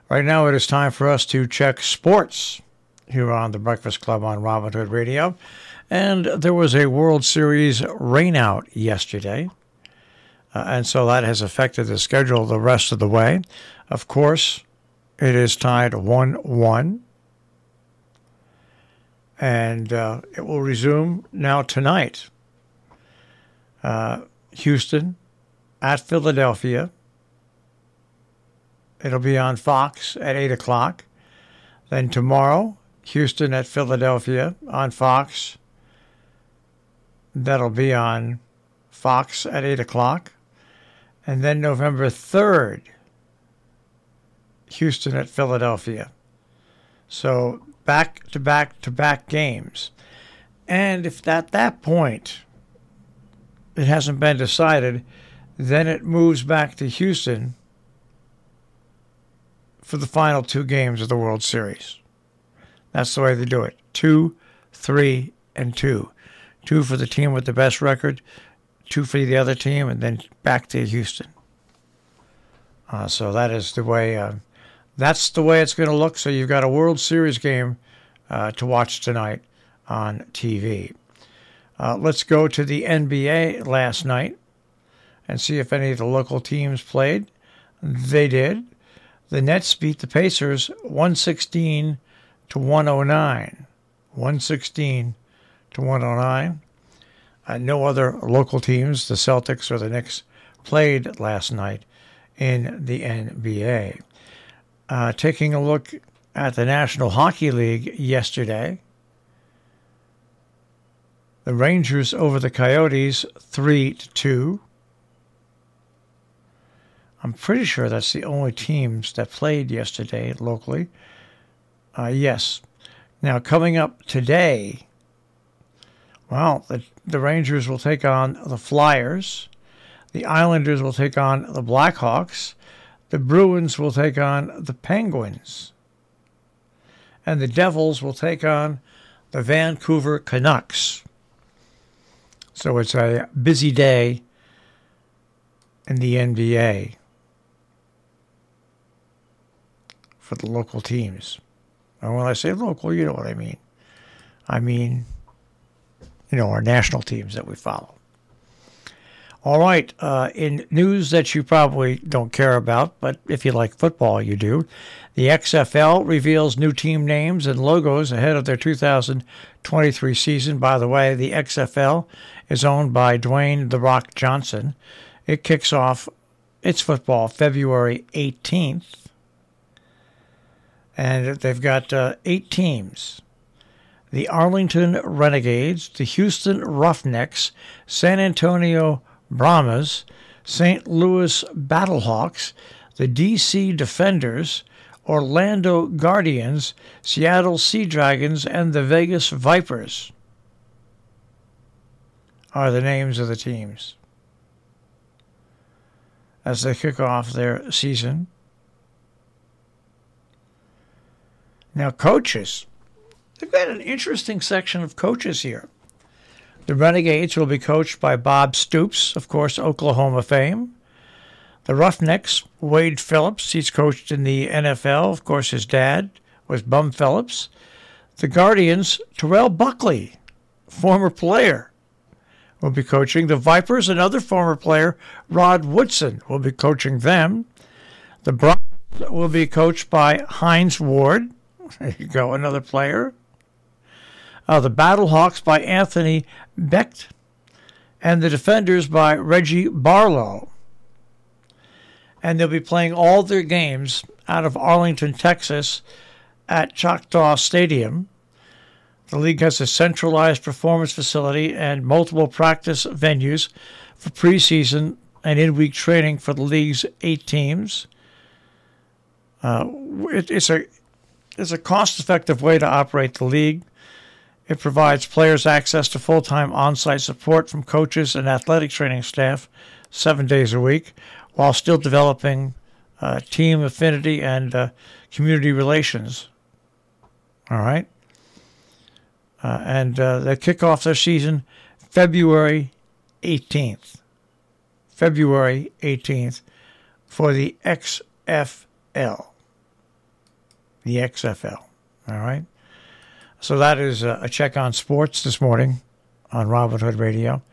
Right now it is time for us to check sports here on the Breakfast Club on Robin Hood Radio. And there was a World Series rainout yesterday. And so that has affected the schedule the rest of the way. Of course, it is tied 1-1. And it will resume now tonight. Houston at Philadelphia. It'll be on Fox at 8 o'clock. Then tomorrow, Houston at Philadelphia on Fox. That'll be on Fox at 8 o'clock. And then November 3rd, Houston at Philadelphia. So back-to-back-to-back games. And if at that point it hasn't been decided, then it moves back to Houston for the final two games of the World Series. That's the way they do it. 2, 3, and 2. 2 for the team with the best record, 2 for the other team, and then back to Houston. So that is the way. That's the way it's going to look. So you've got a World Series game to watch tonight on TV. Let's go to the NBA last night and see if any of the local teams played. They did. The Nets beat the Pacers 116-109. 116-109. No other local teams, the Celtics or the Knicks, played last night in the NBA. Taking a look at the National Hockey League yesterday, the Rangers over the Coyotes 3-2. I'm pretty sure that's the only teams that played yesterday locally. Yes. Now, coming up today, well, the Rangers will take on the Flyers. The Islanders will take on the Blackhawks. The Bruins will take on the Penguins. And the Devils will take on the Vancouver Canucks. So it's a busy day in the NBA for the local teams. And when I say local, you know what I mean. I mean, our national teams that we follow. All right, in news that you probably don't care about, but if you like football, you do, the XFL reveals new team names and logos ahead of their 2023 season. By the way, the XFL is owned by Dwayne "The Rock" Johnson. It kicks off its football February 18th. And they've got 8 teams. The Arlington Renegades, the Houston Roughnecks, San Antonio Brahmas, St. Louis Battlehawks, the DC Defenders, Orlando Guardians, Seattle Sea Dragons, and the Vegas Vipers are the names of the teams as they kick off their season. Now, coaches. They've got an interesting section of coaches here. The Renegades will be coached by Bob Stoops, of course, Oklahoma fame. The Roughnecks, Wade Phillips. He's coached in the NFL. Of course, his dad was Bum Phillips. The Guardians, Terrell Buckley, former player, will be coaching. The Vipers, another former player, Rod Woodson, will be coaching them. The Browns will be coached by Hines Ward. There you go, another player. The Battlehawks by Anthony Becht. And the Defenders by Reggie Barlow. And they'll be playing all their games out of Arlington, Texas at Choctaw Stadium. The league has a centralized performance facility and multiple practice venues for preseason and in-week training for the league's 8 teams. It's a cost-effective way to operate the league. It provides players access to full-time on-site support from coaches and athletic training staff 7 days a week, while still developing team affinity and community relations. All right? And they kick off their season February 18th. February 18th for the XFL. the XFL. All right. So that is a check on sports this morning on Robin Hood Radio.